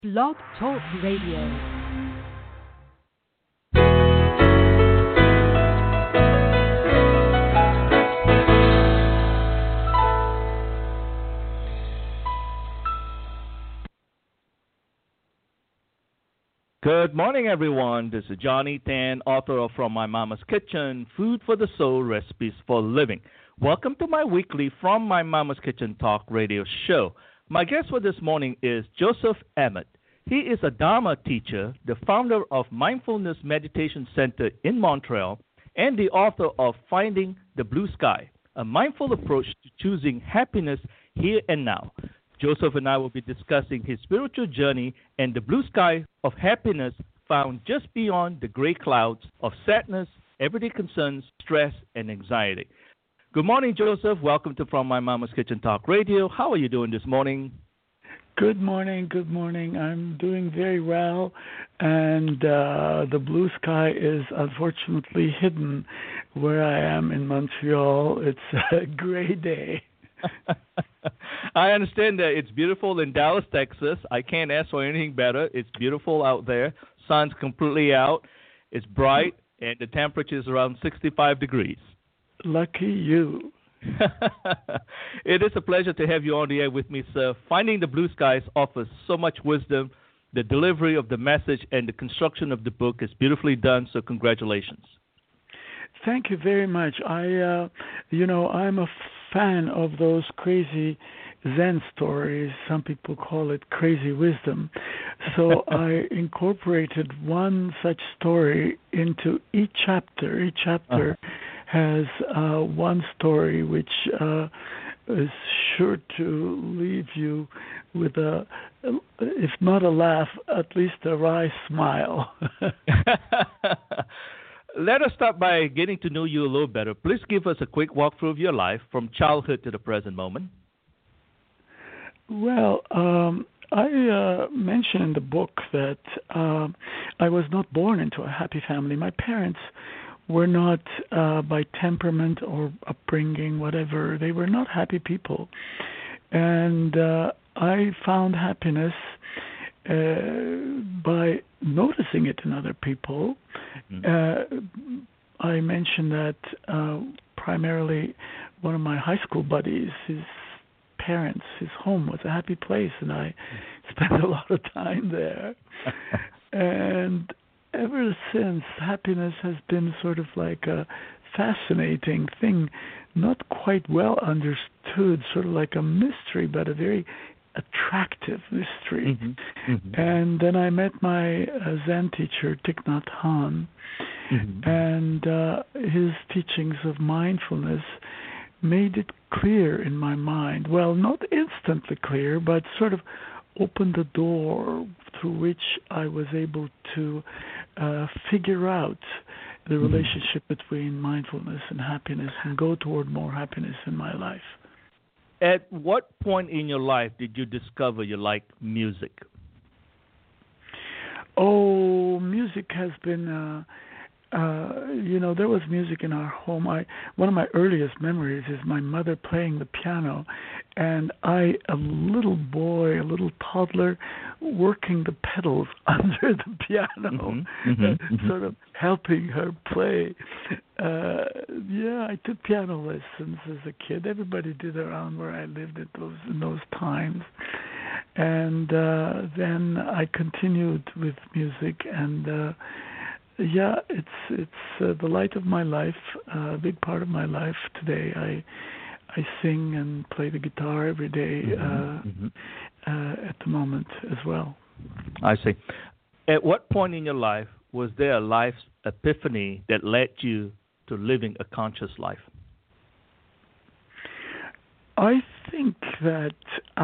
Blog Talk Radio. Good morning, everyone. This is Johnny Tan, author of From My Mama's Kitchen, Food for the Soul, Recipes for Living. Welcome to my weekly From My Mama's Kitchen Talk radio show. My guest for this morning is Joseph Emmett. He is a Dharma teacher, the founder of Mindfulness Meditation Center in Montreal, and the author of Finding the Blue Sky, a mindful approach to choosing happiness here and now. Joseph and I will be discussing his spiritual journey and the blue sky of happiness found just beyond the gray clouds of sadness, everyday concerns, stress, and anxiety. Good morning, Joseph. Welcome to From My Mama's Kitchen Talk Radio. How are you doing this morning? Good morning. Good morning. I'm doing very well, and the blue sky is unfortunately hidden where I am in Montreal. It's a gray day. I understand that it's beautiful in Dallas, Texas. I can't ask for anything better. It's beautiful out there. Sun's completely out. It's bright, and the temperature is around 65 degrees. Lucky you. It is a pleasure to have you on the air with me, sir. Finding the Blue Skies offers so much wisdom. The delivery of the message and the construction of the book is beautifully done, so congratulations. Thank you very much. I'm a fan of those crazy Zen stories. Some people call it crazy wisdom. So I incorporated one such story into each chapter. Each chapter has one story which is sure to leave you with a, if not a laugh, at least a wry smile. Let us start by getting to know you a little better. Please give us a quick walkthrough of your life from childhood to the present moment. Well, I mentioned in the book that I was not born into a happy family. My parents were not, by temperament or upbringing, whatever, they were not happy people. And I found happiness by noticing it in other people. I mentioned that primarily one of my high school buddies, his parents, his home was a happy place, and I spent a lot of time there. And ever since, happiness has been sort of like a fascinating thing, not quite well understood, sort of like a mystery, but a very attractive mystery. And then I met my Zen teacher, Thich Nhat Hanh, and his teachings of mindfulness made it clear in my mind. Well, not instantly clear, but sort of opened the door through which I was able to figure out the relationship between mindfulness and happiness and go toward more happiness in my life. At what point in your life did you discover you like music? Oh, music has been, there was music in our home. One of my earliest memories is my mother playing the piano, and I, a little boy, a little toddler, working the pedals under the piano, sort of helping her play. I took piano lessons as a kid. Everybody did around where I lived in those times. And then I continued with music, and it's the light of my life, a big part of my life today. I sing and play the guitar every day at the moment as well. I see. At what point in your life was there a life epiphany that led you to living a conscious life? I think that,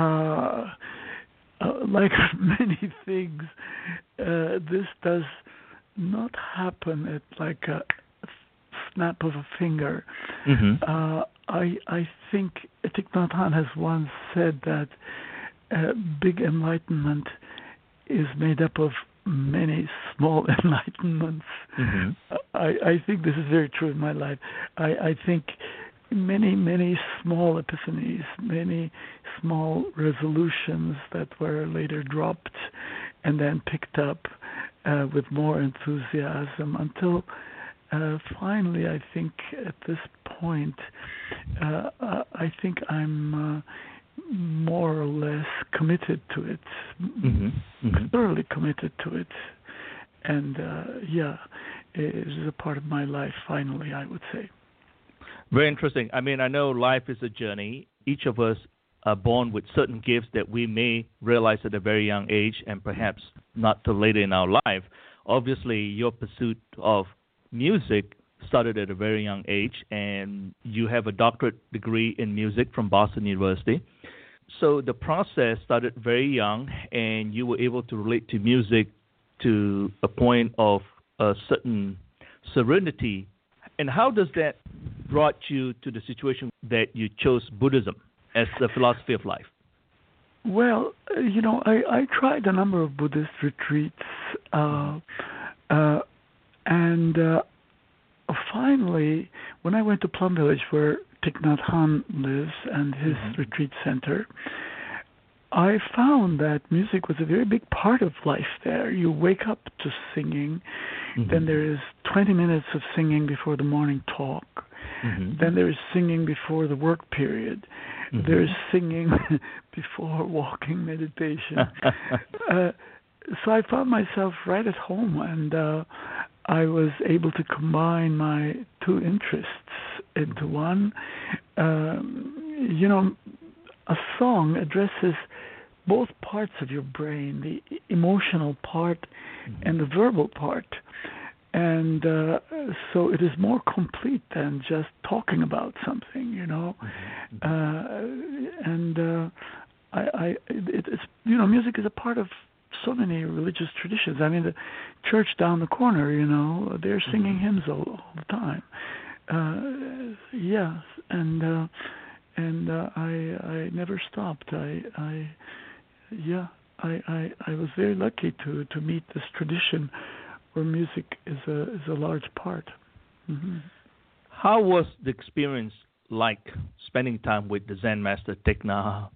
like many things, this does not happen at like a snap of a finger. I think Thich Nhat Hanh has once said that big enlightenment is made up of many small enlightenments. I think this is very true in my life. I think many small epiphanies, many small resolutions that were later dropped and then picked up with more enthusiasm until finally, I think at this point, I think I'm more or less committed to it, thoroughly committed to it. And it is a part of my life, finally, I would say. Very interesting. I mean, I know life is a journey. Each of us are born with certain gifts that we may realize at a very young age and perhaps not till later in our life. Obviously, your pursuit of music started at a very young age, and you have a doctorate degree in music from Boston University. So the process started very young, and you were able to relate to music to a point of a certain serenity. And how does that brought you to the situation that you chose Buddhism as the philosophy of life? Well, I tried a number of Buddhist retreats, and finally, when I went to Plum Village, where Thich Nhat Hanh lives, and his retreat center, I found that music was a very big part of life there. You wake up to singing, then there is 20 minutes of singing before the morning talk, then there is singing before the work period, there is singing before walking meditation. So I found myself right at home, and I was able to combine my two interests into one. A song addresses both parts of your brain, the emotional part and the verbal part. And so it is more complete than just talking about something, music is a part of so many religious traditions. I mean, the church down the corner, they're singing hymns all the time. I never stopped. I was very lucky to meet this tradition where music is a large part. How was the experience like spending time with the Zen master Thich Nhat Hanh?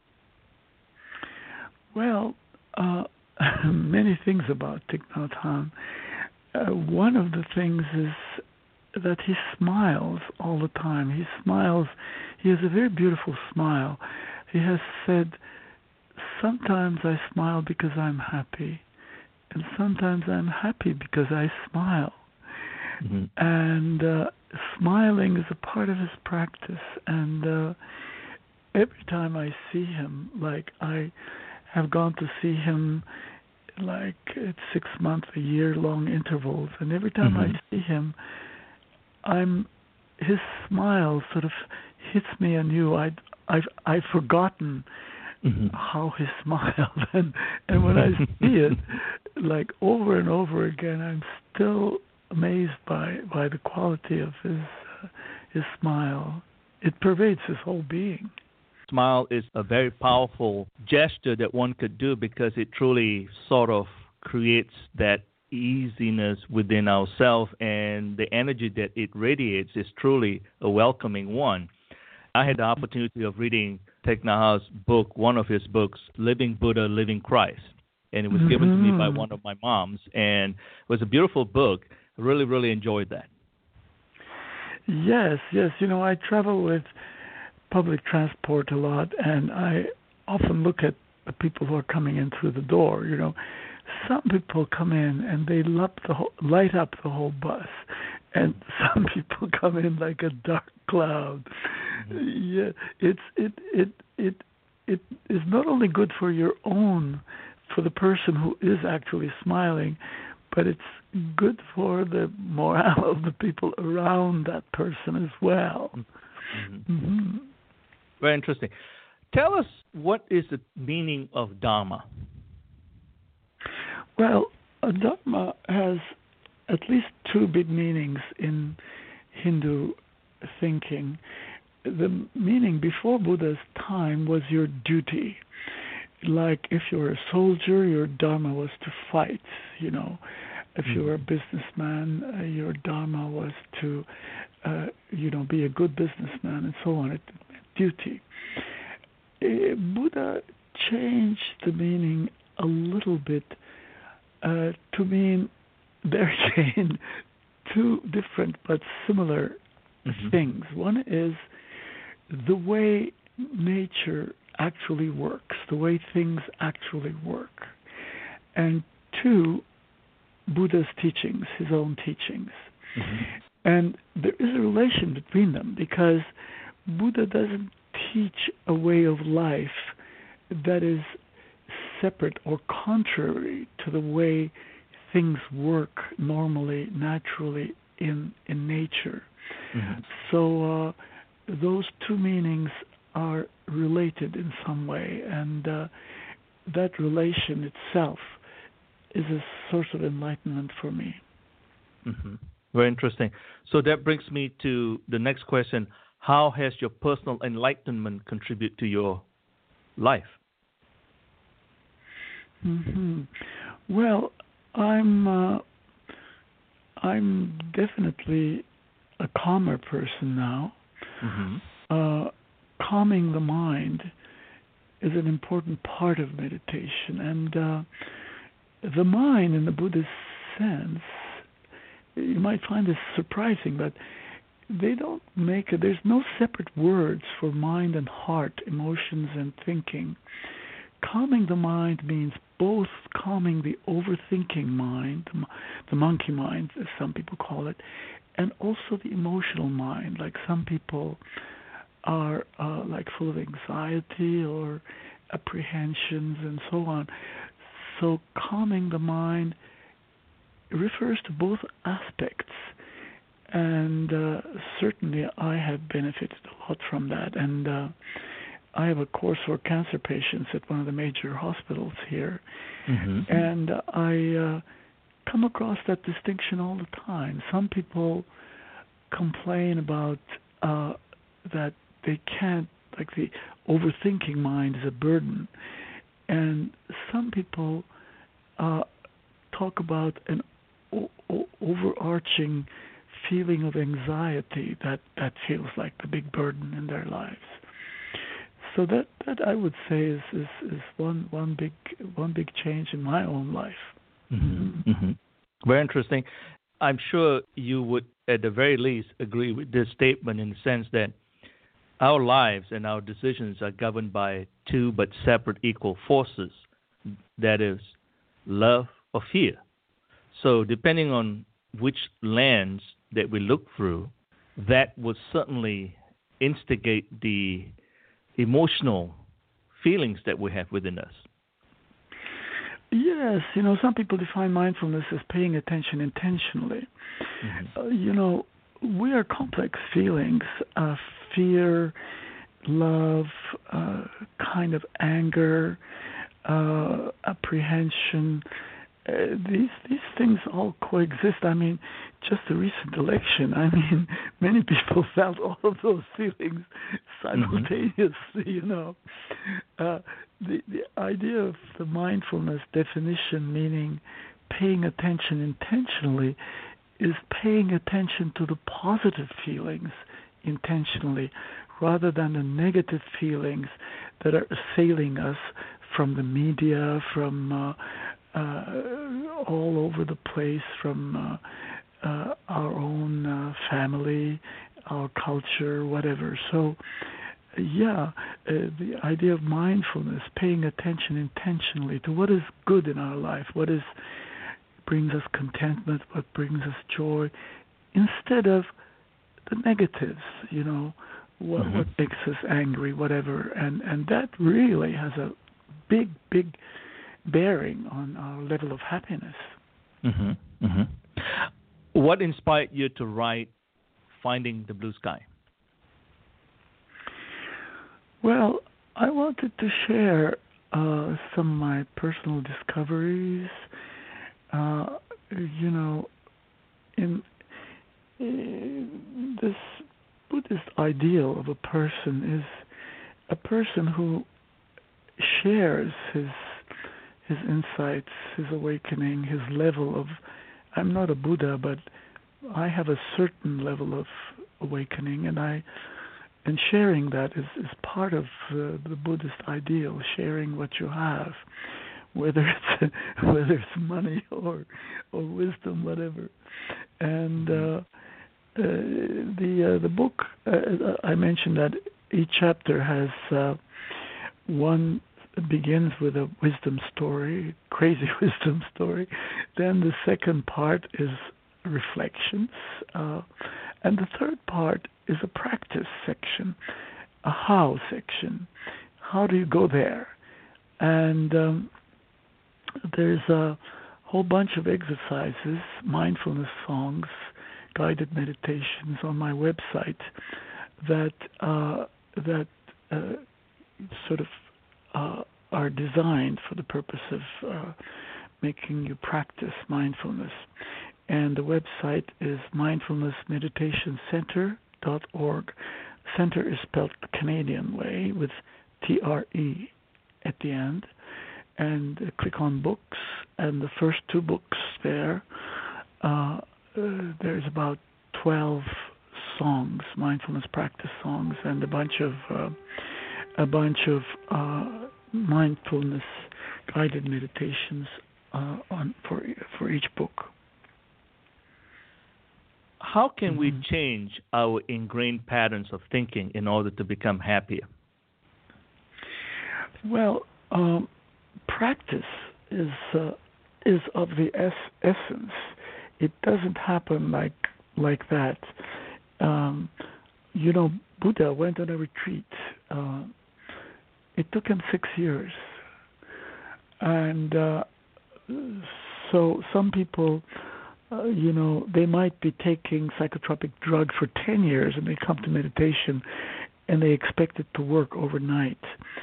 Well, many things about Thich Nhat Hanh. One of the things is that he smiles all the time. He smiles. He has a very beautiful smile. He has said, sometimes I smile because I'm happy, and sometimes I'm happy because I smile. And smiling is a part of his practice. And every time I see him, like I have gone to see him like at 6 month, a year long intervals, and every time I see him, his smile sort of hits me anew. I've forgotten how he smiled, and when I see it, like over and over again, I'm still amazed by the quality of his smile. It pervades his whole being. Smile is a very powerful gesture that one could do because it truly sort of creates that easiness within ourselves, and the energy that it radiates is truly a welcoming one. I had the opportunity of reading Thich Nhat Hanh's book, one of his books, Living Buddha, Living Christ, and it was given to me by one of my moms, and it was a beautiful book. I really, really enjoyed that. Yes. I travel with public transport a lot, and I often look at the people who are coming in through the door. Some people come in and they light up the whole bus, and some people come in like a dark cloud. Yeah, it is not only good for the person who is actually smiling, but it's good for the morale of the people around that person as well. Very interesting. Tell us, what is the meaning of Dharma? Well, Dharma has at least two big meanings in Hindu thinking. The meaning before Buddha's time was your duty. Like if you were a soldier, your Dharma was to fight, If you were a businessman, your Dharma was to, be a good businessman, and so on. It meant duty. Buddha changed the meaning a little bit to mean they're saying two different but similar things. One is the way nature actually works, the way things actually work. And two, Buddha's teachings, his own teachings. And there is a relation between them because Buddha doesn't teach a way of life that is separate or contrary to the way things work normally, naturally in nature. So those two meanings are related in some way, and that relation itself is a source of enlightenment for me. Very interesting. So that brings me to the next question. How has your personal enlightenment contributed to your life? Well, I'm definitely a calmer person now. Calming the mind is an important part of meditation, and the mind, in the Buddhist sense, you might find this surprising, but they don't make it. There's no separate words for mind and heart, emotions and thinking. Calming the mind means both calming the overthinking mind, the monkey mind, as some people call it, and also the emotional mind. Like some people are like full of anxiety or apprehensions and so on. So calming the mind refers to both aspects, and certainly I have benefited a lot from that. And I have a course for cancer patients at one of the major hospitals here, and I come across that distinction all the time. Some people complain about that they can't, like the overthinking mind is a burden, and some people talk about an overarching feeling of anxiety that feels like the big burden in their lives. So that I would say is one big change in my own life. Very interesting. I'm sure you would, at the very least, agree with this statement in the sense that our lives and our decisions are governed by two but separate equal forces, that is, love or fear. So depending on which lens that we look through, that would certainly instigate the emotional feelings that we have within us. Yes, some people define mindfulness as paying attention intentionally. We are complex feelings, fear, love, kind of anger, apprehension. These things all coexist. I mean, just the recent election, many people felt all of those feelings simultaneously, The idea of the mindfulness definition, meaning paying attention intentionally, is paying attention to the positive feelings intentionally rather than the negative feelings that are assailing us from the media, from all over the place, from our own family, our culture, whatever. So, the idea of mindfulness, paying attention intentionally to what is good in our life, what brings us contentment, what brings us joy, instead of the negatives, what makes us angry, whatever. And that really has a big bearing on our level of happiness. What inspired you to write Finding the Blue Sky? Well, I wanted to share some of my personal discoveries. In this Buddhist ideal of a person is a person who shares his insights, his awakening, his level of. I'm not a Buddha, but I have a certain level of awakening, and sharing that is part of the Buddhist ideal, sharing what you have whether it's money or wisdom, whatever. And the book, I mentioned that each chapter has one begins with a wisdom story, crazy wisdom story. Then the second part is reflections, and the third part is a practice section, a how section. How do you go there? And there's a whole bunch of exercises, mindfulness songs, guided meditations on my website that sort of are designed for the purpose of making you practice mindfulness. And the website is mindfulnessmeditationcenter.org. Center is spelled Canadian way with TRE at the end. And click on books, and the first two books there's about 12 songs, mindfulness practice songs, and a bunch of mindfulness guided meditations for each book. How can we change our ingrained patterns of thinking in order to become happier? Well, practice is of the essence. It doesn't happen like that. Buddha went on a retreat. It took him 6 years, and so some people, they might be taking psychotropic drugs for 10 years, and they come to meditation, and they expect it to work overnight.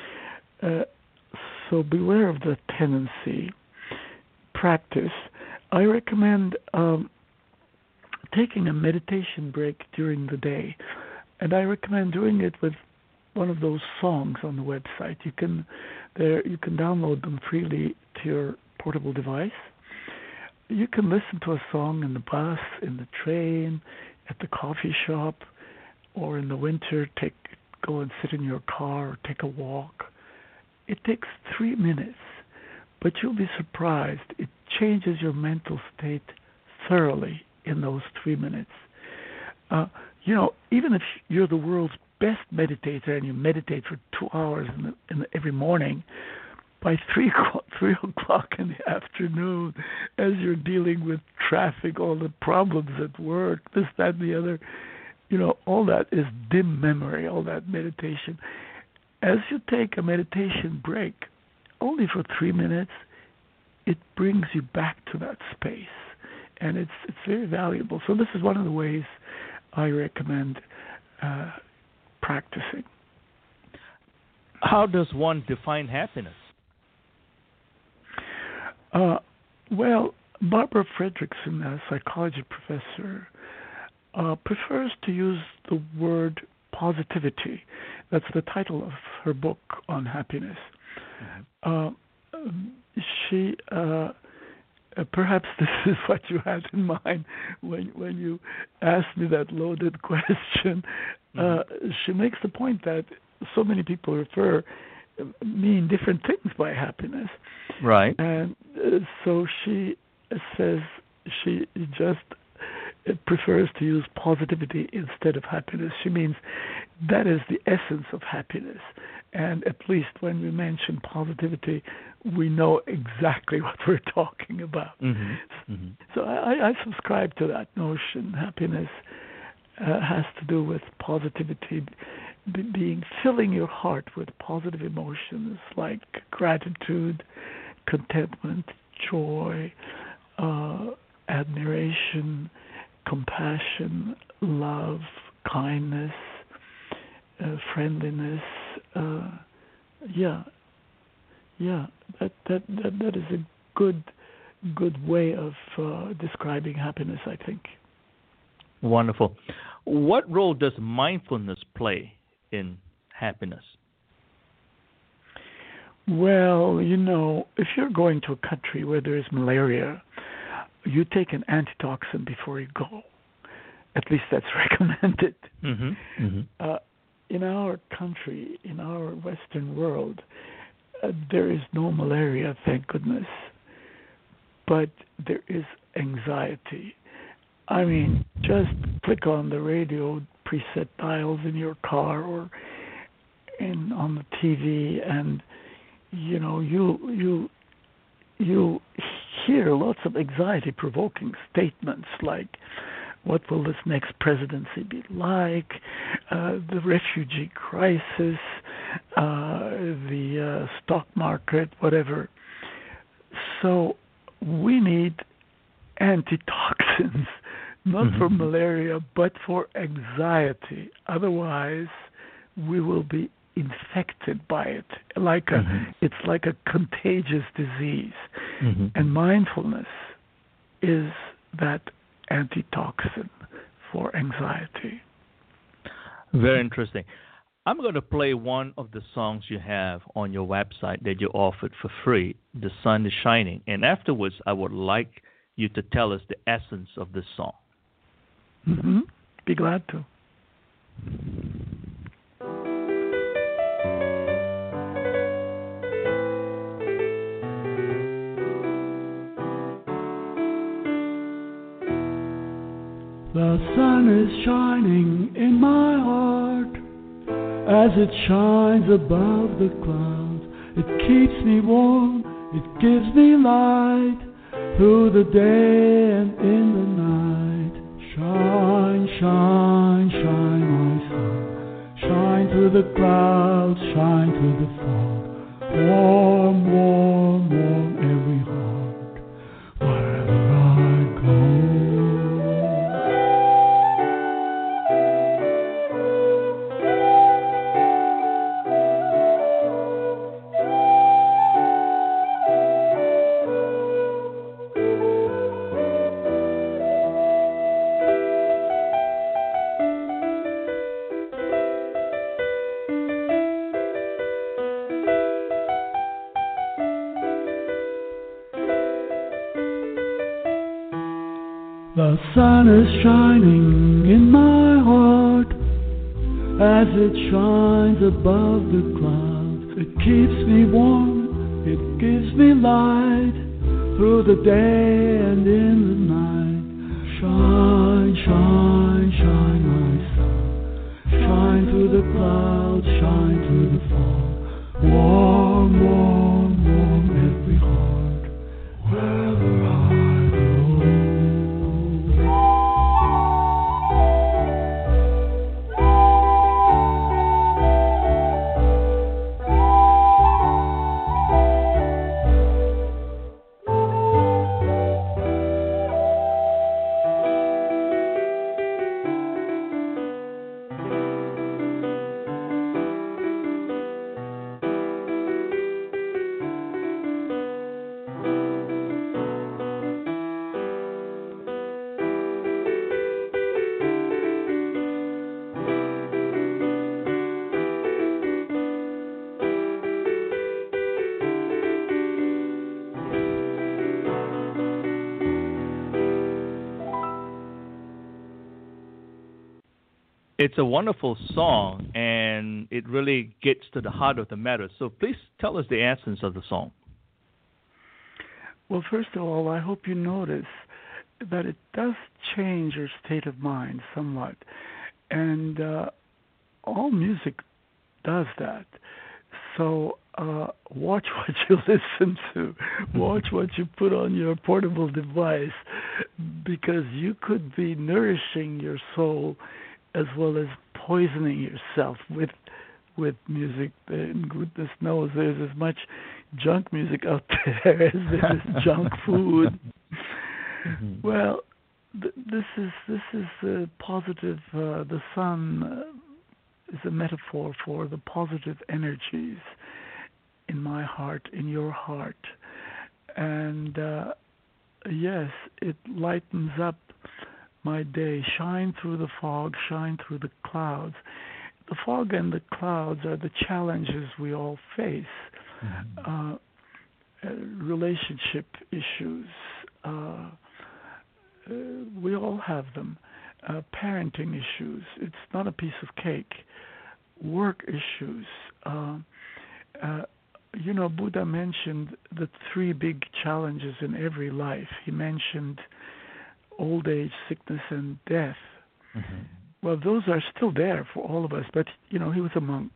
So beware of the tendency. Practice. I recommend taking a meditation break during the day, and I recommend doing it with one of those songs on the website. You can download them freely to your portable device. You can listen to a song in the bus, in the train, at the coffee shop, or in the winter go and sit in your car or take a walk. It takes 3 minutes, but you'll be surprised. It changes your mental state thoroughly in those 3 minutes. Even if you're the world's best meditator and you meditate for 2 hours every morning, by 3 o'clock in the afternoon, as you're dealing with traffic, all the problems at work, this, that, and the other, all that is dim memory, all that meditation. As you take a meditation break, only for 3 minutes, it brings you back to that space, and it's very valuable. So this is one of the ways I recommend practicing. How does one define happiness? Well, Barbara Fredrickson, a psychology professor, prefers to use the word positivity. That's the title of her book on happiness. She perhaps this is what you had in mind when you asked me that loaded question. She makes the point that so many people mean different things by happiness. Right. And so she says she just prefers to use positivity instead of happiness. She means that is the essence of happiness. And at least when we mention positivity, we know exactly what we're talking about. So I subscribe to that notion. Happiness has to do with positivity, filling your heart with positive emotions like gratitude, contentment, joy, admiration, compassion, love, kindness, friendliness. That is a good way of describing happiness, I think. Wonderful. What role does mindfulness play in happiness? Well, if you're going to a country where there is malaria, you take an antitoxin before you go. At least that's recommended. In our country, in our Western world, there is no malaria, thank goodness, but there is anxiety. I mean, just click on the radio preset dials in your car or on the TV, and you hear lots of anxiety-provoking statements like, "What will this next presidency be like?" The refugee crisis, the stock market, whatever. So we need antitoxins, not for malaria, but for anxiety. Otherwise, we will be infected by it. It's like a contagious disease. And mindfulness is that antitoxin for anxiety. Very interesting. I'm going to play one of the songs you have on your website that you offered for free, "The Sun is Shining." And afterwards, I would like you to tell us the essence of this song. Be glad to. The sun is shining in my heart as it shines above the clouds. It keeps me warm, it gives me light through the day and in the night. Shine, shine, shine, my sun. Shine through the clouds, shine through the fog. Warm, warm, warm every heart wherever I go. The sun is shining in my heart as it shines above the clouds. It keeps me warm, it gives me light through the day and in the night. Shine, shine, shine, my sun. Shine through the clouds, shine through the fog. Warm, warm, warm every heart wherever I go. It's a wonderful song, and it really gets to the heart of the matter. So please tell us the essence of the song. Well, first of all, I hope you notice that it does change your state of mind somewhat. And all music does that. So watch what you listen to. Watch what you put on your portable device, because you could be nourishing your soul as well as poisoning yourself with music. And goodness knows there's as much junk music out there as there is junk food. Well, this is a positive. The sun is a metaphor for the positive energies in my heart, in your heart, and yes, it lightens up my day. Shine through the fog, shine through the clouds. The fog and the clouds are the challenges we all face. Relationship issues, we all have them. Parenting issues, it's not a piece of cake. Work issues, Buddha mentioned the three big challenges in every life. He mentioned old age, sickness, and death. Mm-hmm. Well, those are still there for all of us, but, he was a monk.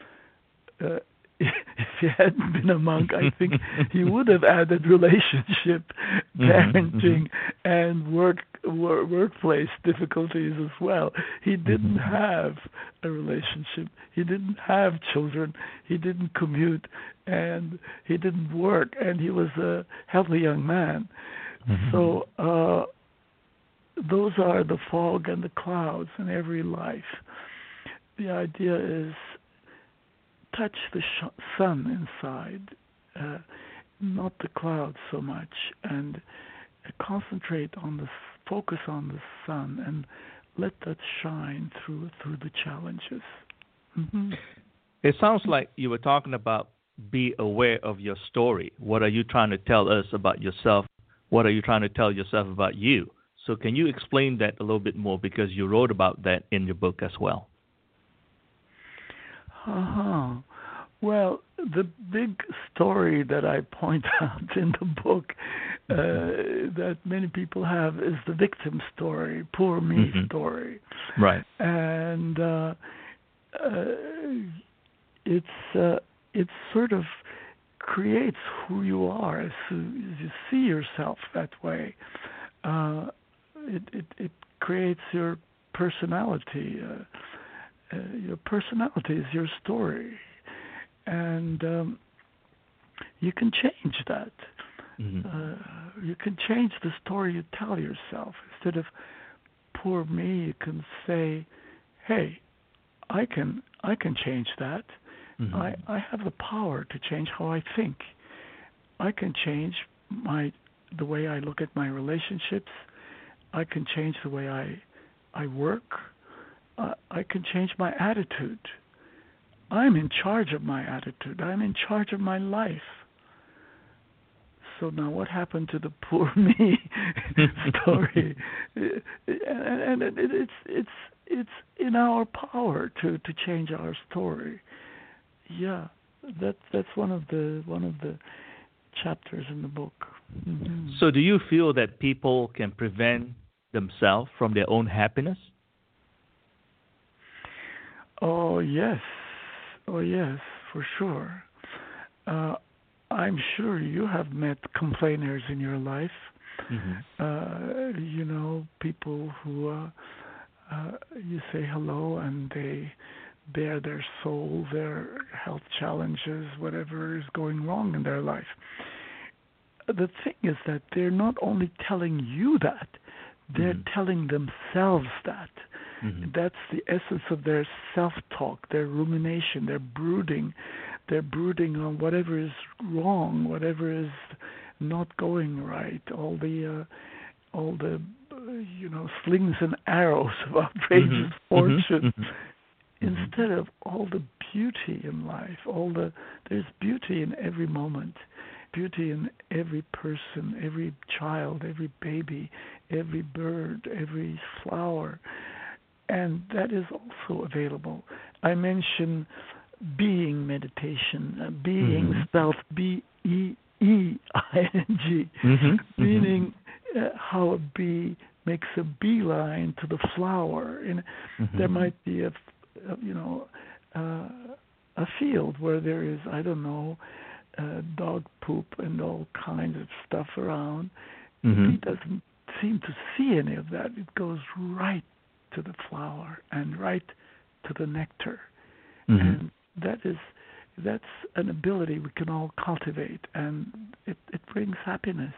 If he hadn't been a monk, I think he would have added relationship, parenting, and workplace difficulties as well. He didn't have a relationship. He didn't have children. He didn't commute, and he didn't work, and he was a healthy young man. So those are the fog and the clouds in every life. The idea is touch the sun inside, not the clouds so much, and concentrate on focus on the sun, and let that shine through the challenges. It sounds like you were talking about be aware of your story. What are you trying to tell us about yourself? What are you trying to tell yourself about you? So can you explain that a little bit more, because you wrote about that in your book as well? Well, the big story that I point out in the book that many people have is the victim story, poor me story. Right. And it sort of creates who you are as you see yourself that way. It creates your personality. Your personality is your story, and you can change that. You can change the story you tell yourself. Instead of poor me, you can say, "Hey, I can change that. I have the power to change how I think. I can change the way I look at my relationships. I can change the way I work. I can change my attitude. I'm in charge of my attitude. I'm in charge of my life." So now what happened to the poor me story? And it's in our power to change our story. Yeah, that's one of the chapters in the book. So do you feel that people can prevent themselves from their own happiness? Oh yes, for sure. I'm sure you have met complainers in your life. People who you say hello and they bare their soul, their health challenges, whatever is going wrong in their life. The thing is that they're not only telling you that, they're telling themselves that. That's the essence of their self-talk, their rumination, their brooding. They're brooding on whatever is wrong, whatever is not going right, all the slings and arrows of outrageous fortune. Instead of all the beauty in life, there's beauty in every moment, beauty in every person, every child, every baby, every bird, every flower. And that is also available. I mention being meditation, being spelled B-E-E-I-N-G, meaning how a bee makes a beeline to the flower. And there might be a field where there is, dog poop and all kinds of stuff around. The bee doesn't seem to see any of that. It goes right to the flower and right to the nectar. And that's an ability we can all cultivate, and it brings happiness.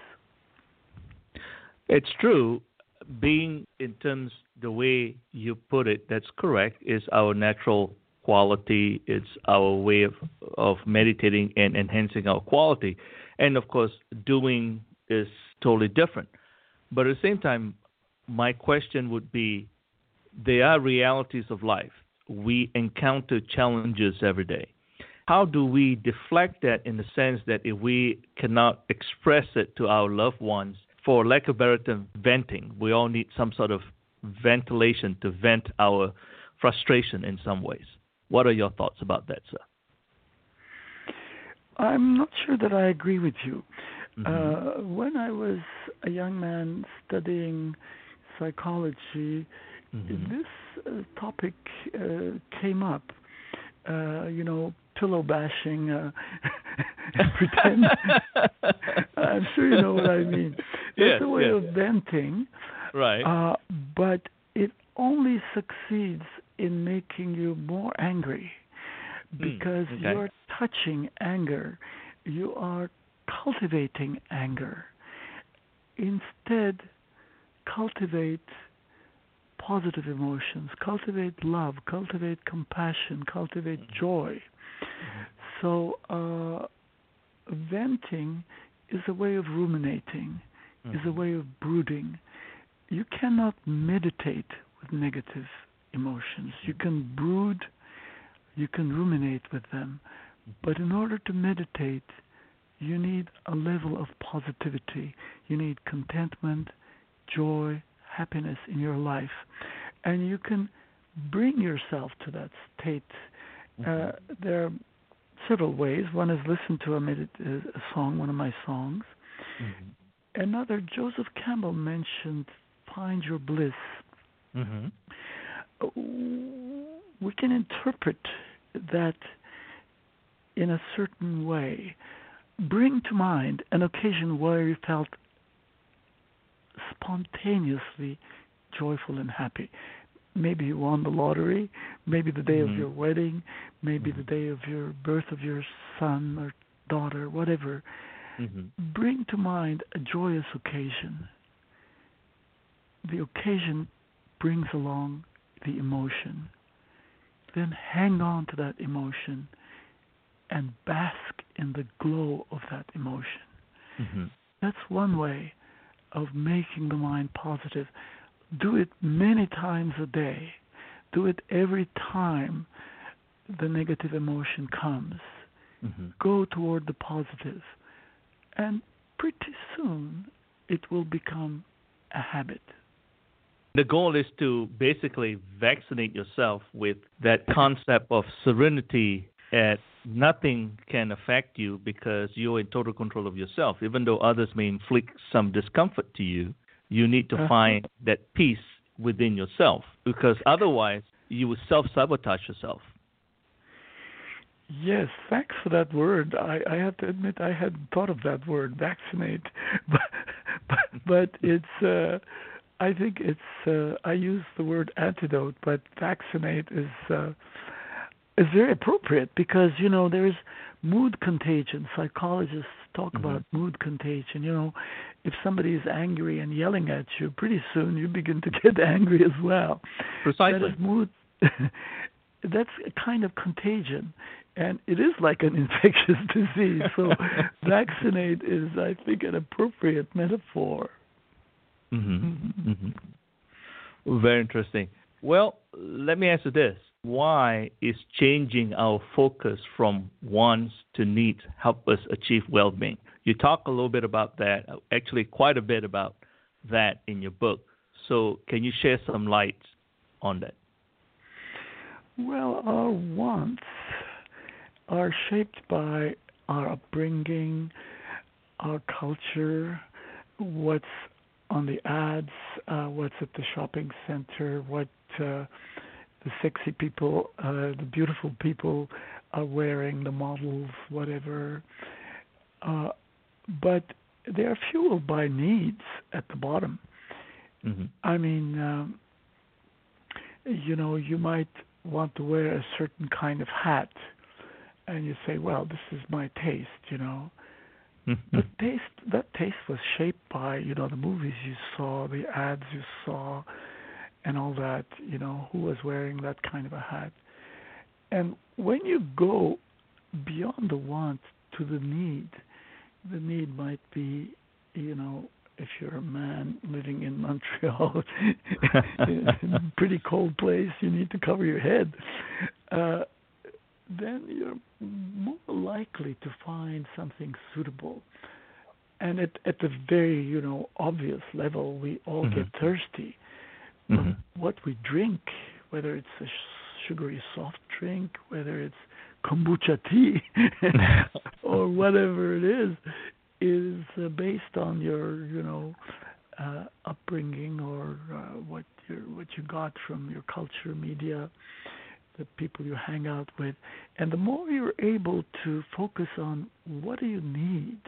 It's true. Being, in terms the way you put it, that's correct, is our natural quality. It's our way of meditating and enhancing our quality. And, of course, doing is totally different. But at the same time, my question would be, there are realities of life. We encounter challenges every day. How do we deflect that in the sense that if we cannot express it to our loved ones, for lack of better term, venting, we all need some sort of ventilation to vent our frustration in some ways. What are your thoughts about that, sir? I'm not sure that I agree with you. Mm-hmm. When I was a young man studying psychology, Mm-hmm. this topic came up. Pillow bashing and pretend. I'm sure you know what I mean. It's Yes, a way yes. of venting, Right. but it only succeeds in making you more angry because okay. you're touching anger. You are cultivating anger. Instead, cultivate positive emotions, cultivate love, cultivate compassion, cultivate joy. So, venting is a way of ruminating, is a way of brooding. You cannot meditate with negative emotions. You can brood, you can ruminate with them, but in order to meditate, you need a level of positivity. You need contentment, joy, happiness in your life. And you can bring yourself to that state. There are several ways. One is listen to a song, one of my songs. Another, Joseph Campbell mentioned find your bliss. We can interpret that in a certain way. Bring to mind an occasion where you felt spontaneously joyful and happy. Maybe you won the lottery, maybe the day of your wedding, maybe the day of your birth of your son or daughter, whatever. Bring to mind a joyous occasion. The occasion brings along the emotion. Then hang on to that emotion and bask in the glow of that emotion. That's one way of making the mind positive. Do it many times a day. Do it every time the negative emotion comes. Go toward the positive. And pretty soon it will become a habit. The goal is to basically vaccinate yourself with that concept of serenity, that nothing can affect you because you're in total control of yourself. Even though others may inflict some discomfort to you, you need to find that peace within yourself, because otherwise you will self-sabotage yourself. Yes, thanks for that word. I have to admit I hadn't thought of that word, vaccinate, but it's. I think it's. I use the word antidote, but vaccinate is very appropriate because there is mood contagion. Psychologists talk about mood contagion. If somebody is angry and yelling at you, pretty soon you begin to get angry as well. Precisely. That is mood. That's a kind of contagion, and it is like an infectious disease. So vaccinate is, I think, an appropriate metaphor. Very interesting. Well, let me ask you this. Why is changing our focus from wants to needs help us achieve well-being? You talk a little bit about that, actually quite a bit about that in your book. So can you share some light on that? Well, our wants are shaped by our upbringing, our culture, what's on the ads, what's at the shopping center, what the sexy people, the beautiful people are wearing, the models, whatever. But they are fueled by needs at the bottom. I mean, you might want to wear a certain kind of hat, and you say, well, this is my taste, But that taste was shaped by, the movies you saw, the ads you saw, and all that, who was wearing that kind of a hat. And when you go beyond the want to the need might be, if you're a man living in Montreal, in a pretty cold place, you need to cover your head. Then you're more likely to find something suitable. And at the very, obvious level, we all get thirsty. What we drink, whether it's a sugary soft drink, whether it's kombucha tea or whatever it is based on your, upbringing or what you got from your culture, media, the people you hang out with. And the more you're able to focus on what do you need,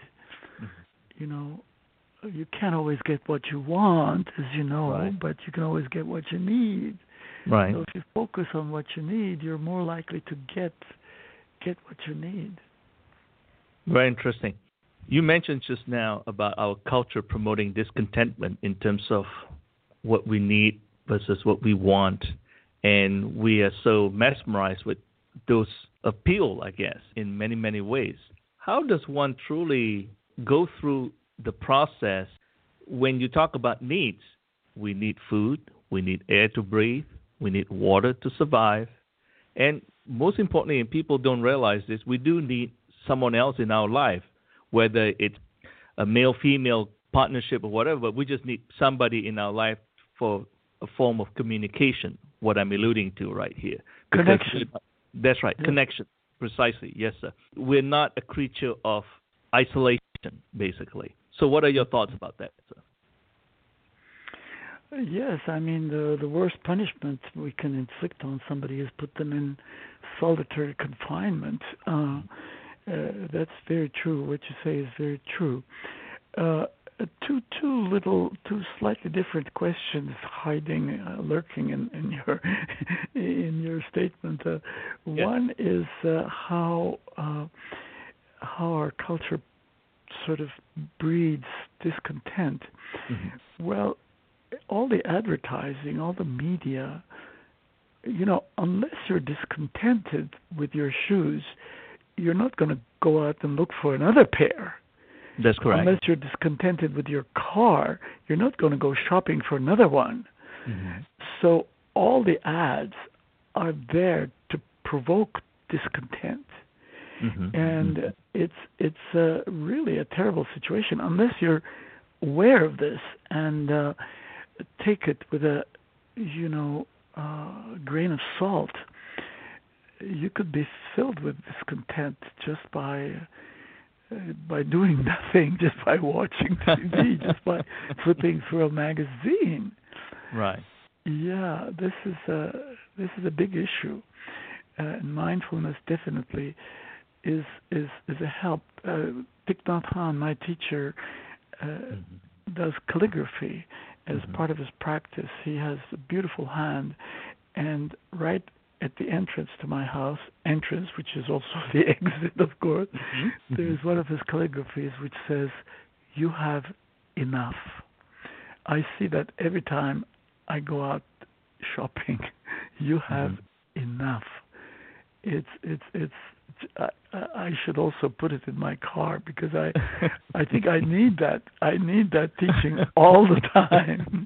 you can't always get what you want, as you know, right. but you can always get what you need. Right. So if you focus on what you need, you're more likely to get what you need. Very interesting. You mentioned just now about our culture promoting discontentment in terms of what we need versus what we want. And we are so mesmerized with those appeal, I guess, in many, many ways. How does one truly go through the process when you talk about needs? We need food, we need air to breathe, we need water to survive. And most importantly, and people don't realize this, we do need someone else in our life, whether it's a male-female partnership or whatever, but we just need somebody in our life for a form of communication, what I'm alluding to right here. Connection. That's right, yeah. Connection, precisely, yes, sir. We're not a creature of isolation, basically. So what are your thoughts about that, sir? Yes, I mean, the worst punishment we can inflict on somebody is put them in solitary confinement. That's very true. What you say is very true. Two slightly different questions lurking in your statement. One is how our culture sort of breeds discontent. Mm-hmm. Well, all the advertising, all the media, unless you're discontented with your shoes, you're not going to go out and look for another pair. That's correct. Unless you're discontented with your car, you're not going to go shopping for another one. Mm-hmm. So all the ads are there to provoke discontent. Mm-hmm. And it's really a terrible situation unless you're aware of this and take it with a grain of salt. You could be filled with discontent just by doing nothing, just by watching TV, just by flipping through a magazine. Right. Yeah, this is a big issue. And mindfulness definitely is a help. Thich Nhat Hanh, my teacher, does calligraphy as part of his practice. He has a beautiful hand, and right at the entrance to my house, which is also the exit, of course, there's one of his calligraphies which says, "You have enough." I see that every time I go out shopping. You have enough. I should also put it in my car because I think I need that. I need that teaching all the time.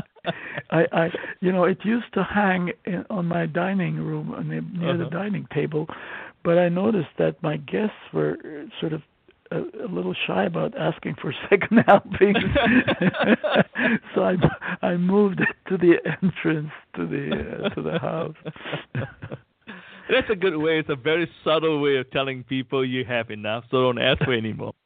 It used to hang on my dining room near the dining table, but I noticed that my guests were sort of a little shy about asking for second helpings. So I moved it to the entrance to the house. That's a good way. It's a very subtle way of telling people you have enough, so don't ask for any more.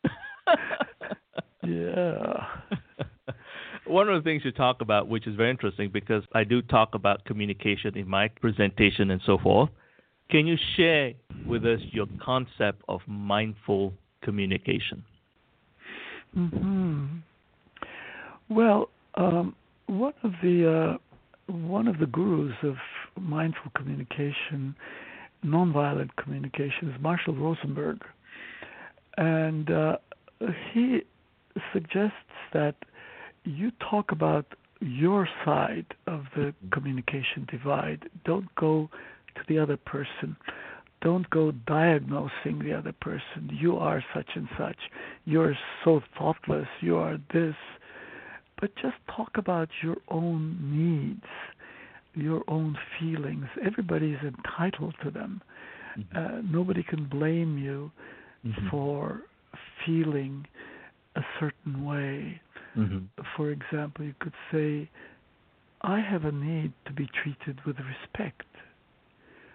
Yeah. One of the things you talk about, which is very interesting, because I do talk about communication in my presentation and so forth. Can you share with us your concept of mindful communication? Mm-hmm. Well, one of the gurus of mindful communication, nonviolent communication, is Marshall Rosenberg, and he suggests that you talk about your side of the communication divide. Don't go to the other person. Don't go diagnosing the other person. You are such and such. You're so thoughtless. You are this. But just talk about your own needs, your own feelings. Everybody is entitled to them. Nobody can blame you for feeling a certain way. For example, you could say, I have a need to be treated with respect.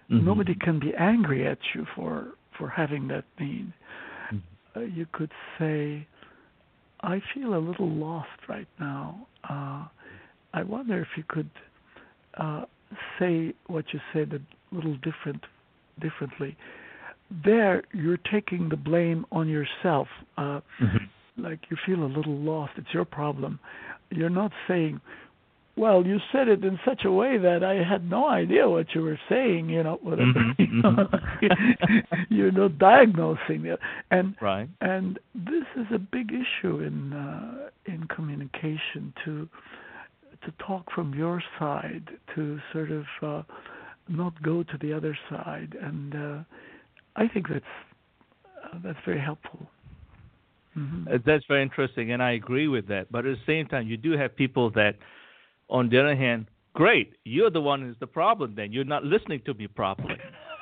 Nobody can be angry at you for having that need. You could say, I feel a little lost right now. I wonder if you could say what you said a little differently. There, you're taking the blame on yourself. Like you feel a little lost. It's your problem. You're not saying, well, you said it in such a way that I had no idea what you were saying, whatever. You're not diagnosing it. And this is a big issue in communication, to talk from your side, to sort of not go to the other side. And I think that's very helpful. That's very interesting, and I agree with that. But at the same time, you do have people that, on the other hand, great, you're the one who's the problem then. You're not listening to me properly.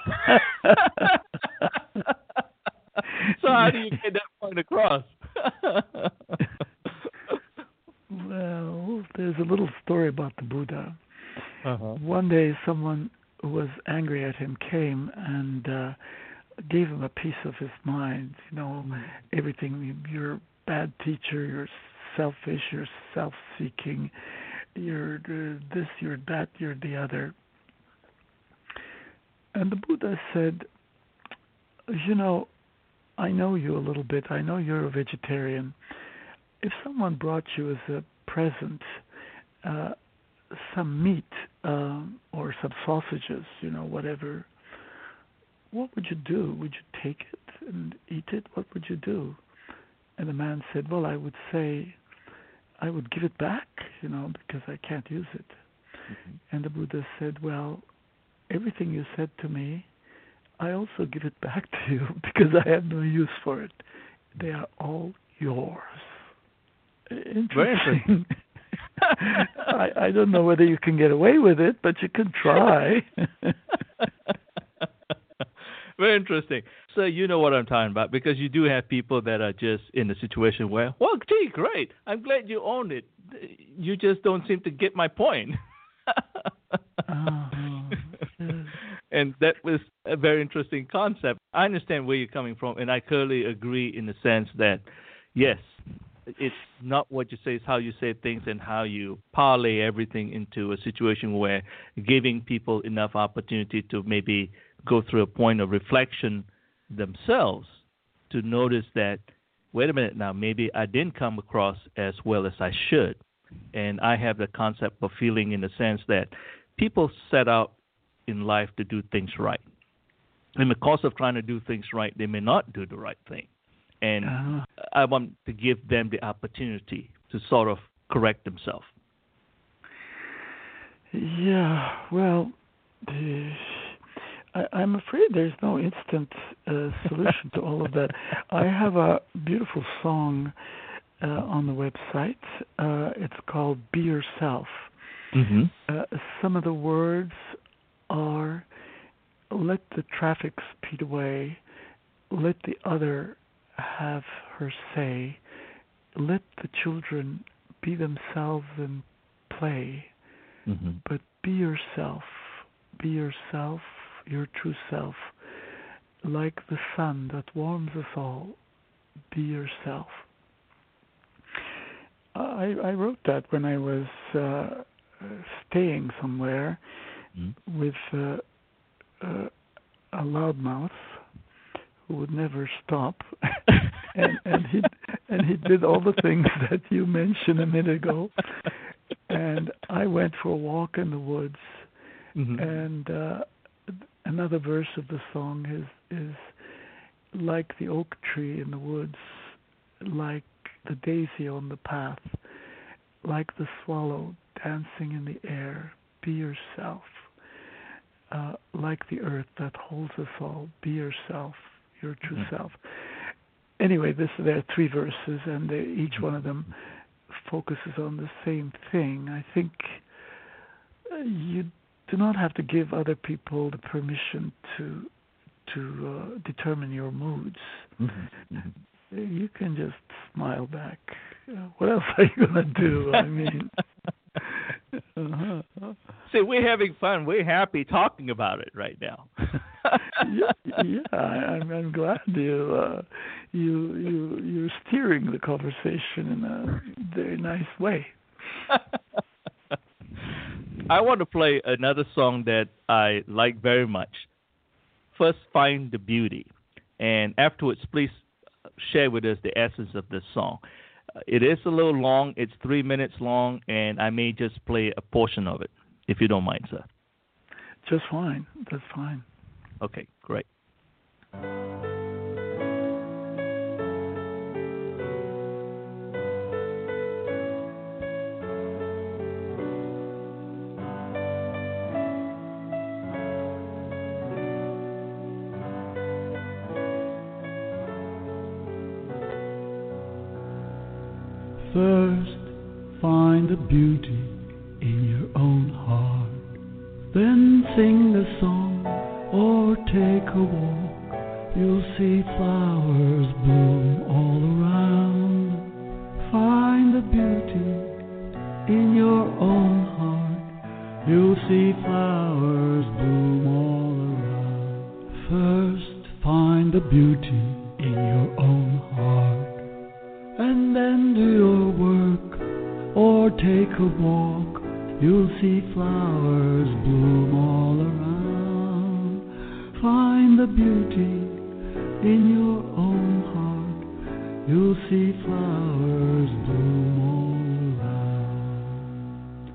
So how do you get that point across? Well, there's a little story about the Buddha. One day someone who was angry at him came and gave him a piece of his mind. Everything, you're a bad teacher, you're selfish, you're self-seeking, you're this, you're that, you're the other. And the Buddha said, I know you a little bit. I know you're a vegetarian. If someone brought you as a present some meat or some sausages, whatever, what would you do? Would you take it and eat it? What would you do? And the man said, well, I would say, I would give it back, because I can't use it. And the Buddha said, well, everything you said to me, I also give it back to you because I have no use for it. They are all yours. Interesting. I don't know whether you can get away with it, but you can try. Very interesting. So you know what I'm talking about, because you do have people that are just in a situation where, well, gee, great, I'm glad you own it. You just don't seem to get my point. And that was a very interesting concept. I understand where you're coming from, and I clearly agree in the sense that, yes, it's not what you say, it's how you say things and how you parlay everything into a situation where giving people enough opportunity to maybe go through a point of reflection themselves to notice that, wait a minute now, maybe I didn't come across as well as I should. And I have the concept of feeling in the sense that people set out in life to do things right. In the course of trying to do things right, they may not do the right thing. And I want to give them the opportunity to sort of correct themselves. Yeah, well, I'm afraid there's no instant solution to all of that. I have a beautiful song on the website. It's called Be Yourself. Some of the words are, let the traffic speed away, let the other have her say, let the children be themselves and play, but be yourself, your true self, like the sun that warms us all. Be yourself. I wrote that when I was staying somewhere with a loudmouth who would never stop, and he did all the things that you mentioned a minute ago. And I went for a walk in the woods, and another verse of the song is like the oak tree in the woods, like the daisy on the path, like the swallow dancing in the air. Be yourself. Like the earth that holds us all. Be yourself, your true self. Anyway, there are 3 verses, and each one of them focuses on the same thing. I think you do not have to give other people the permission to determine your moods. You can just smile back. What else are you going to do? I mean... See, we're having fun. We're happy talking about it right now. I'm glad you're steering the conversation in a very nice way. I want to play another song that I like very much. First, Find the Beauty. And afterwards, please share with us the essence of this song. It is a little long. It's 3 minutes long, and I may just play a portion of it, if you don't mind, sir. Just fine. That's fine. Okay, great. First, find the beauty in your own heart. Then sing a song or take a walk. You'll see flowers bloom all around. Find the beauty in your own heart. You'll see flowers bloom all around. First, find the beauty in your own heart. And then do your work or take a walk. You'll see flowers bloom all around. Find the beauty in your own heart. You'll see flowers bloom all around.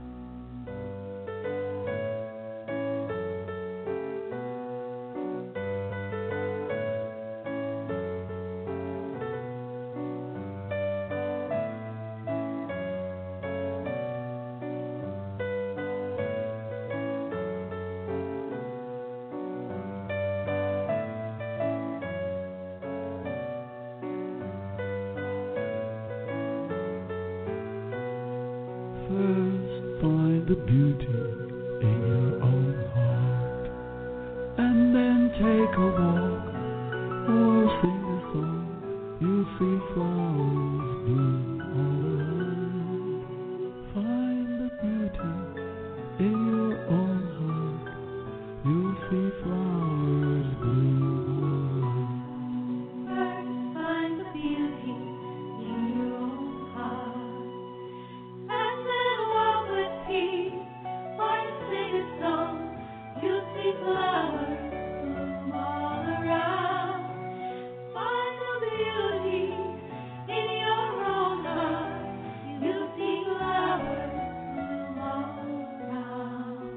First, find the beauty in your own heart, and then take a walk or sing a song. You'll see flowers bloom all around. Find the beauty in your own heart. You'll see flowers bloom all around. First, find the beauty in your own heart, and then walk with peace, or sing a song. You'll see flowers bloom all around. Find the beauty in your own heart. You'll see flowers bloom all around.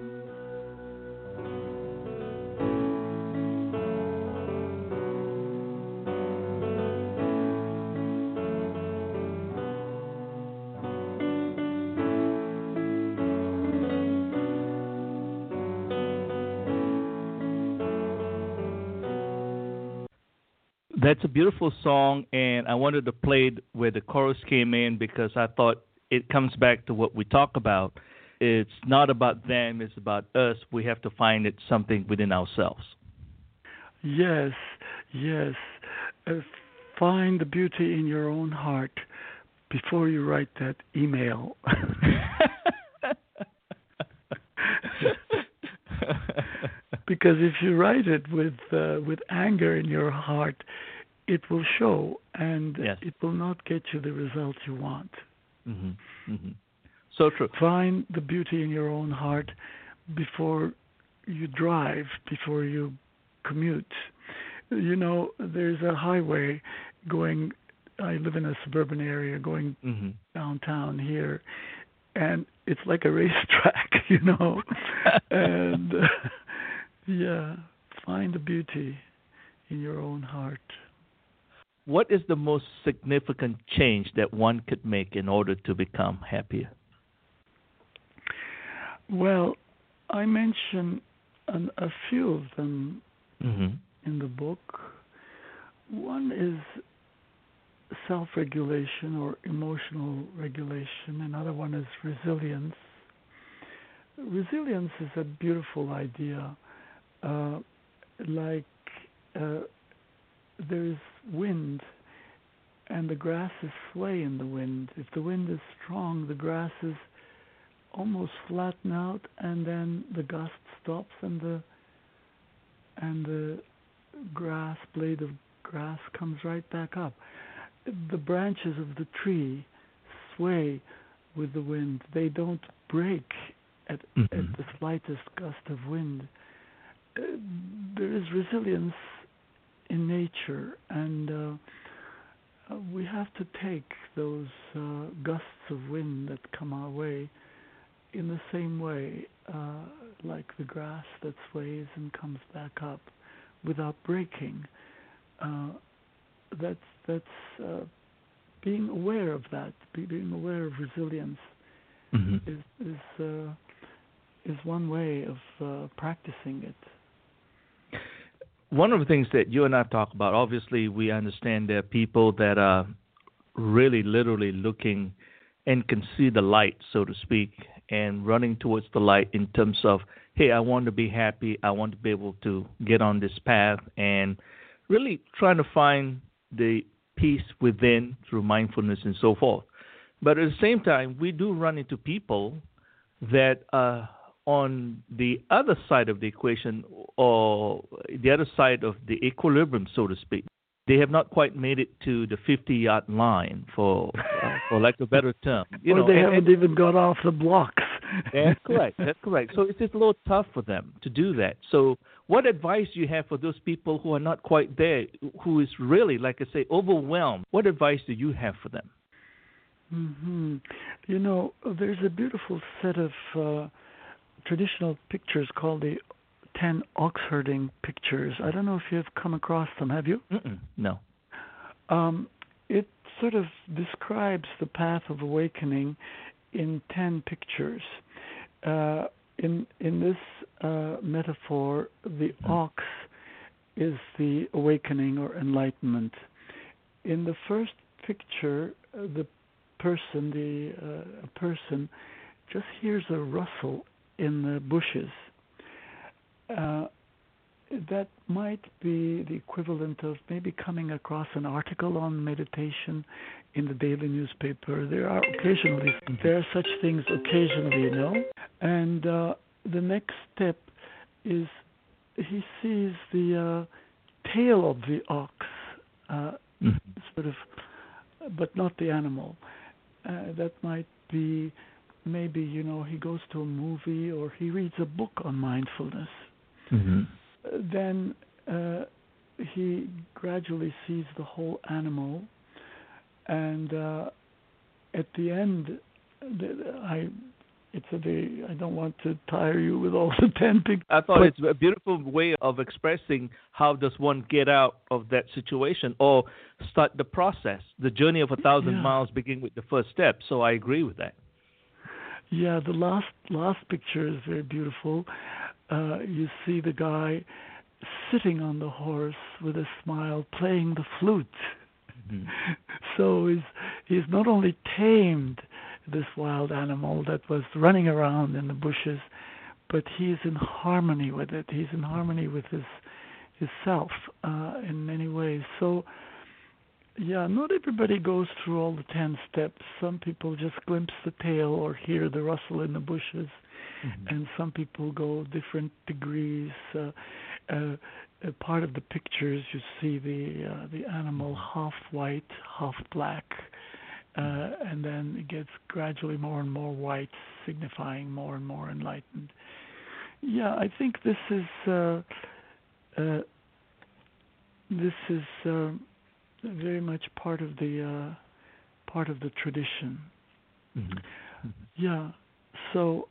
That's a beautiful song, and I wanted to play it where the chorus came in because I thought it comes back to what we talk about. It's not about them, it's about us. We have to find it something within ourselves. Yes, yes. Find the beauty in your own heart before you write that email. Because if you write it with anger in your heart, it will show, and Yes. it will not get you the results you want. Mm-hmm. Mm-hmm. So true. Find the beauty in your own heart before you drive, before you commute. You know, there's a highway going, I live in a suburban area, going Mm-hmm. downtown here, and it's like a racetrack, you know. And yeah, find the beauty in your own heart. What is the most significant change that one could make in order to become happier? Well, I mention a few of them Mm-hmm. in the book. One is self-regulation or emotional regulation. Another one is resilience. Resilience is a beautiful idea. There's wind, and the grasses sway in the wind. If the wind is strong, the grasses almost flatten out, and then the gust stops, and the blade of grass comes right back up. The branches of the tree sway with the wind. They don't break at the slightest gust of wind. There is resilience in nature, and we have to take those gusts of wind that come our way in the same way, like the grass that sways and comes back up without breaking. That's being aware of that. Being aware of resilience is one way of practicing it. One of the things that you and I talk about, obviously, we understand there are people that are really, literally looking and can see the light, so to speak, and running towards the light in terms of, hey, I want to be happy. I want to be able to get on this path, and really trying to find the peace within through mindfulness and so forth. But at the same time, we do run into people that are on the other side of the equation, or the other side of the equilibrium, so to speak. They have not quite made it to the 50-yard line, for lack of a better term. They haven't even got off the blocks. That's correct. That's correct. So it's just a little tough for them to do that. So what advice do you have for those people who are not quite there, who is really, like I say, overwhelmed? What advice do you have for them? There's a beautiful set of traditional pictures called the 10 ox herding pictures. I don't know if you've come across them. Have you? No. It sort of describes the path of awakening in 10 pictures. In this metaphor, the ox is the awakening or enlightenment. In the first picture, a person just hears a rustle in the bushes. That might be the equivalent of maybe coming across an article on meditation in the daily newspaper. There are such things occasionally, And the next step is he sees the tail of the ox, sort of, but not the animal. That might be maybe, he goes to a movie or he reads a book on mindfulness. Then he gradually sees the whole animal, and at the end, I don't want to tire you with all the 10 pictures. I thought it's a beautiful way of expressing how does one get out of that situation or start the process. The journey of 1,000 miles begin with the first step. So I agree with that. Yeah, the last picture is very beautiful. You see the guy sitting on the horse with a smile, playing the flute. So he's not only tamed this wild animal that was running around in the bushes, but he's in harmony with it. He's in harmony with his self in many ways. So, not everybody goes through all the 10 steps. Some people just glimpse the tail or hear the rustle in the bushes, and some people go different degrees. Part of the pictures, you see the animal half white, half black, and then it gets gradually more and more white, signifying more and more enlightened. Yeah, I think this is very much part of the tradition. Yeah. So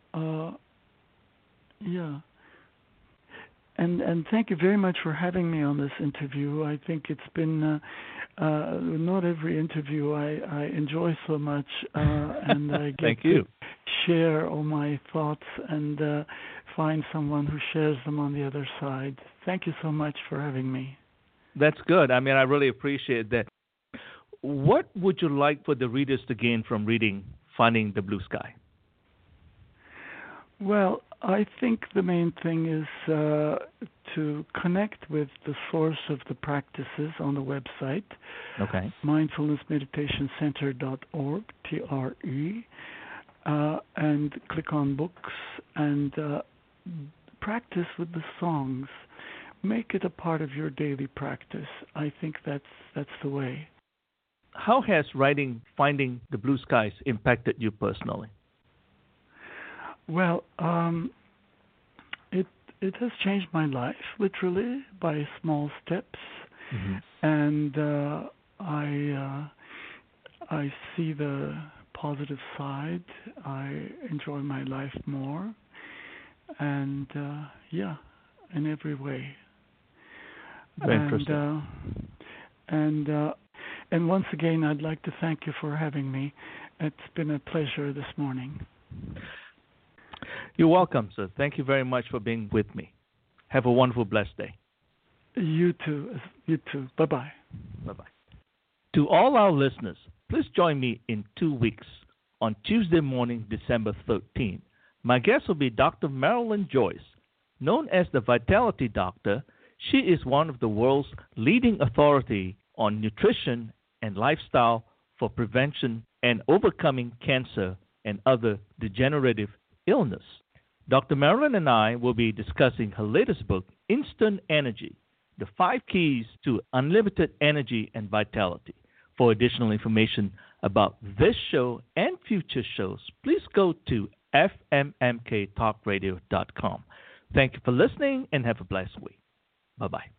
And thank you very much for having me on this interview. I think it's been not every interview I enjoy so much, and I get to share all my thoughts and find someone who shares them on the other side. Thank you so much for having me. That's good. I mean, I really appreciate that. What would you like for the readers to gain from reading Finding the Blue Sky? Well, I think the main thing is to connect with the source of the practices on the website, mindfulnessmeditationcenter.org, TRE, and click on books and practice with the songs. Make it a part of your daily practice. I think that's the way. How has writing Finding the Blue Skies impacted you personally? Well, it has changed my life, literally, by small steps. Mm-hmm. And I see the positive side. I enjoy my life more. And, in every way. Very interesting. And once again, I'd like to thank you for having me. It's been a pleasure this morning. You're welcome, sir. Thank you very much for being with me. Have a wonderful, blessed day. You too. You too. Bye-bye. Bye-bye. To all our listeners, please join me in 2 weeks on Tuesday morning, December 13th. My guest will be Dr. Marilyn Joyce. Known as the Vitality Doctor, she is one of the world's leading authority on nutrition and lifestyle for prevention and overcoming cancer and other degenerative illness. Dr. Marilyn and I will be discussing her latest book, Instant Energy, The 5 Keys to Unlimited Energy and Vitality. For additional information about this show and future shows, please go to fmmktalkradio.com. Thank you for listening and have a blessed week. Bye-bye.